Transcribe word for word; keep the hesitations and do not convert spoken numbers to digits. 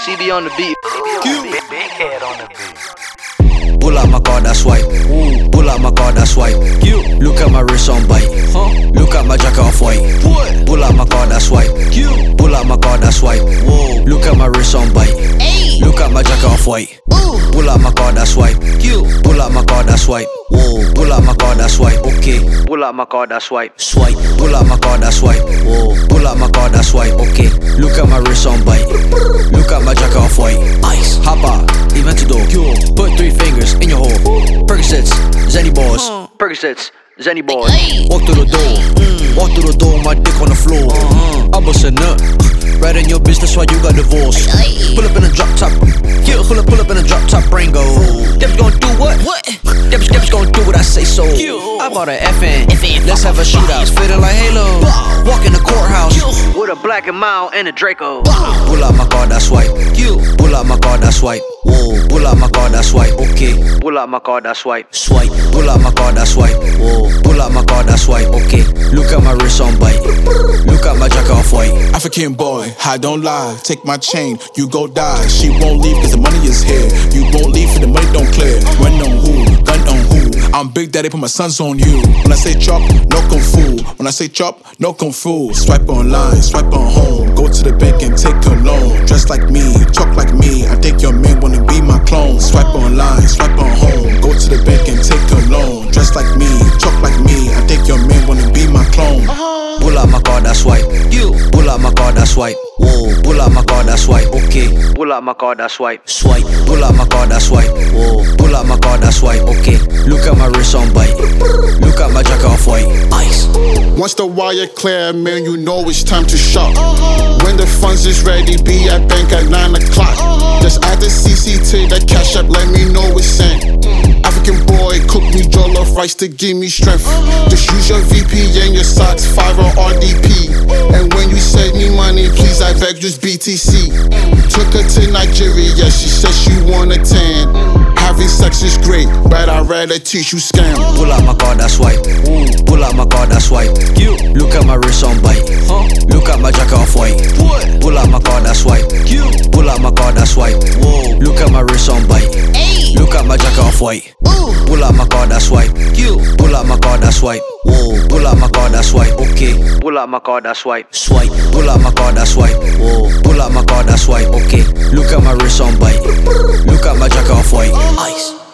C B on the beat. Big, big head on the beat. Pull out my card, I swipe. Ooh. Pull out my card, I swipe. You. Look at my wrist on bite. Huh? Look at my jacket off white. What? Pull out my card, I swipe. You. Pull out my card, I swipe. Whoa. Look at my wrist on bite. Ay. Look at my jacket off white. Ooh. Pull out my card, I swipe. You. Pull out my card, I swipe. Whoa. Pull out my card, I swipe. Okay. Pull out my card, I swipe. Swipe. Pull out my card, I swipe. Whoa. Pull out my card, I swipe. Okay. Look at my wrist on bite. Look at my jacket off white. Ice. Hop out. Event to door. Put three fingers in your hole. Percocets, Zenny balls. Uh, Percocets, Zenny balls. Walk through the door. Mm. Walk through the door, my dick on the floor. Uh-huh. I bust a nut. Right in your bitch, that's why you got divorced. Pull up in a drop top. Yeah, pull up, pull up in a drop top Rango. Deb's gonna do what? What? Deb's, Deb's gonna do what I say so. I bought an F N. Let's have a shootout. Fitting like Halo. Walk in the courthouse. With a black and mild and a Draco. Pull out my card, I swipe. You. Pull out my card, I swipe. Whoa. Pull out my card, I swipe. Okay. Pull out my card, I swipe. Swipe. Pull out my card, I swipe. Whoa. Pull out my card, I swipe. Okay. Look at my wrist on bite. Look at my jacket off white. African boy, I don't lie. Take my chain, you go die. She won't leave cause the money is here. You won't leave for the money don't clear. Run on who? Gun on who? I'm Big Daddy, put my sons on you. When I say chop, no kung fu. When I say chop, no kung fu. Swipe online, swipe on home. Go to the bank and take a loan. Dress like me, talk like me. I think your man wanna be my clone. Swipe online, swipe on home. Go to the bank and take a loan. Dress like me, talk like me. I think your man wanna be my clone. Pull out my card, I swipe. You. Pull out my card, I swipe. Whoa. Pull out my card, I swipe. Okay. Pull out my card, I swipe. Swipe. Pull out my card, I swipe. Whoa. Pull out my card, I swipe. Okay. Look at my wrist on bite. Look at my jacket off white. Ice. Once the wire clear, man, you know it's time to shop. When the funds is ready, be at bank at nine o'clock. Just add the C C to the cash app, let me know it's sent. African boy, cook me jollof rice to give me strength. Just use your V P N, your socks, five or R D P. And when you send me money, please I beg just B T C. Took her to Nigeria, she said she wanna tan. Having sex is great, but I'd rather teach you scam. Pull out my card, I swipe. Ooh. Pull out my card, I swipe. You. Look at my wrist on bite. Huh? Look at my jacket off white. What? Pull out my card, I swipe. You. Pull out my card, I swipe. Whoa. Look at my wrist on bite. Ay. Look at my jacket off white. Ooh. Pull out my card, I swipe. You. Pull out my card, I swipe. Whoa. Pull out my card, I swipe. Okay. Pull out my card, I swipe. Swipe. Pull out my card, I swipe. Whoa. Pull out my card, I swipe. Okay. Look at my wrist on bite. Look at my jacket off white. Ice.